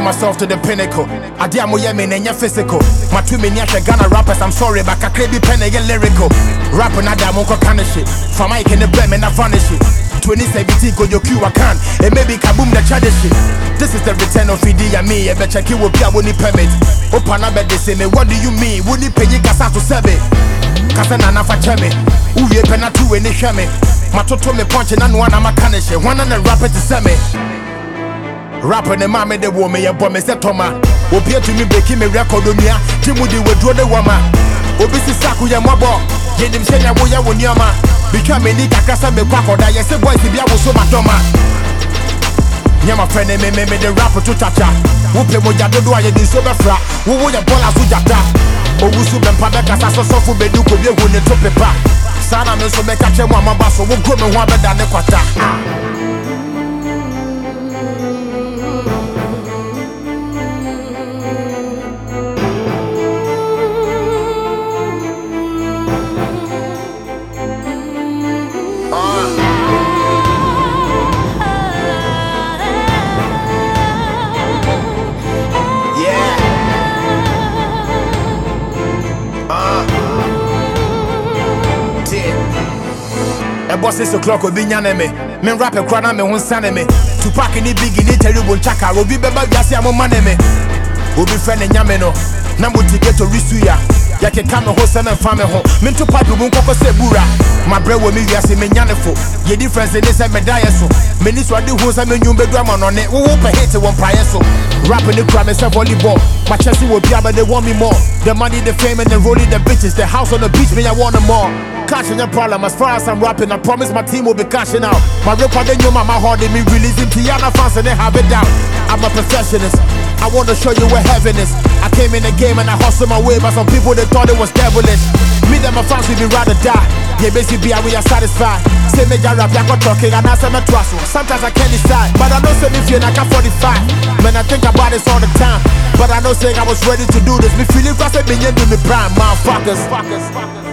myself to the pinnacle. I dare mo yemi nenya physical. My two many Ghana rappers, I'm sorry, but I can't be penny get lyrical. Rapping I damn unko kind of shit. From I can the blame and I vanish it. 2017 go your Q I can. It may be kaboom the charge shit. This is the return of Idi and me. I bet check you will be a winning permit. Open up at the same. What do you mean? Would you pay you casa to serve it? Casa nana for chemi. Uwe pena tu we ni shame. Matoto me punching and one I'm a canish. One and a rapper to send me. Rapper the mama the woman ya boy me say Toma. Opia to me breaking me record on ya. Timudi we draw the woman. Obisi saku ya mabo. Ye dim shenya wo ya wo nyama. Become any kakasa me kwakoda. Yes a boy to be able so matoma. Nyama friend me the rapper to chacha. Upe mo ya dodo aye din so be fra. Wo wo ya bola su jata. Owusu bempa be kasa so fu be du ko bi hu ne to pepa. Sana me so me ka che mo amaba so wo go me ho abeda ne kwata. Boss 6 o'clock will be nyaneme. Men rap a crana me won saneme. Tupac in the big in the terrible chaka. Will be beba yasi amo maneme. Will be friend and yameno. Namu to get to Risuya. Yake kame ho seme fame ho. Min to papi won koko se bura. My bread will me yasi me nyanefo. Ye difference in this medaya so. Many swadi ho same nyumbe drama on it. Wo pe hate one prior so. Rapping the crime myself volleyball. My Chelsea will be but they want me more. The money, the fame, and the rolling the bitches. The house on the beach, me I want them more. Cash in your problem, as far as I'm rapping, I promise my team will be cashing out. My record, they know my heart, they me releasing Tiana fans and they have it down. I'm a perfectionist, I want to show you where heaven is. I came in the game and I hustled my way, but some people they thought it was devilish. Me and my fans, we be rather die. Yeah, basically, we are satisfied. Say major rap, I got talking and I say my trust. Sometimes I can't decide, but I know say me feel like I'm 45. Man, I think about this all the time. But I know saying I was ready to do this. Me feeling fast, me in the prime, motherfuckers.